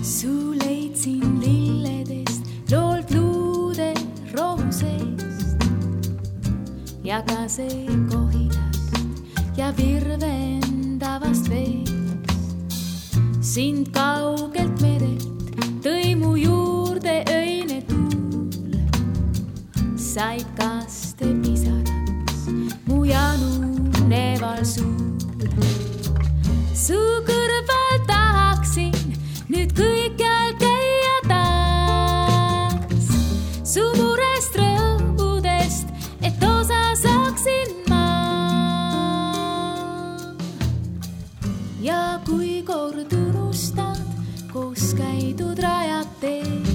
Su leidsin lilledest loolt luude rohusest ja ka see kohilast ja virvendavast veest. Sind kaugelt merelt tõi mu juurde öine tuul. Said kaste pisaraks mu januneval suul. Su kõrval tahaksin nüüd kõikjal käia taas. Su murest rõõmudest, et osa saaksin ma. Ja kui kord unustad, koos käidud rajad teed,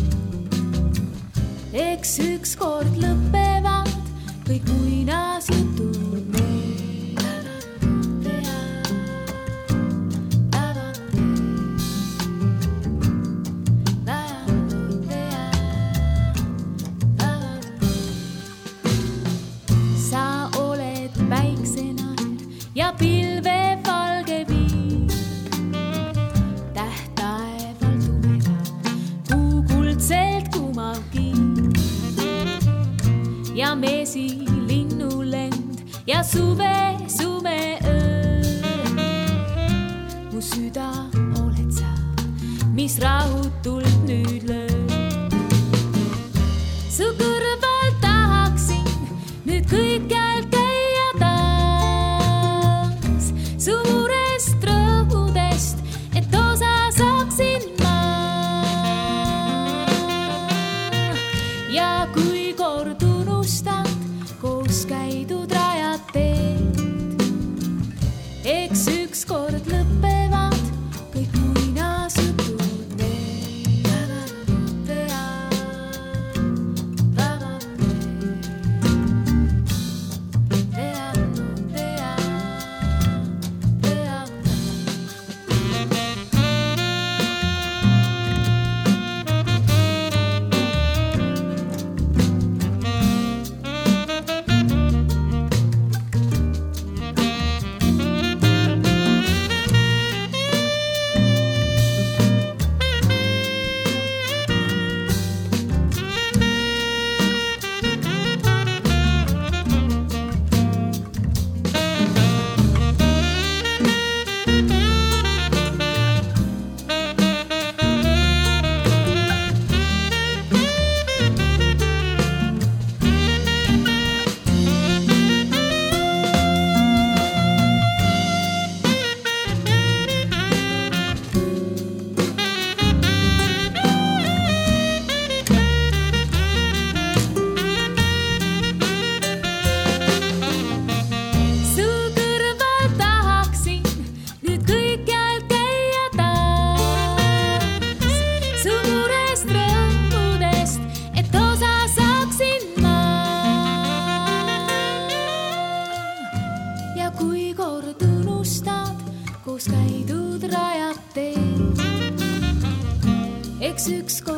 eks ükskord lõppevad kõik muinasjutud need. Ja pilve valge viin, tähtaeval tumeda, kuu kuldselt kumav kiin. Ja mesi linnulend ja suve sume öö. Mu süda oled sa, mis rahutult nüüd löö. Su kõrval tahaksin nüüd kõikjal käia taas. Su murest rõõmudest, et osa saaksin ma. Ja kui kord unustad, koos käidud rajad teed, eks ükskord lõppevad kõik muinasjutud need. Koos käidud rajad teed, eks ükskord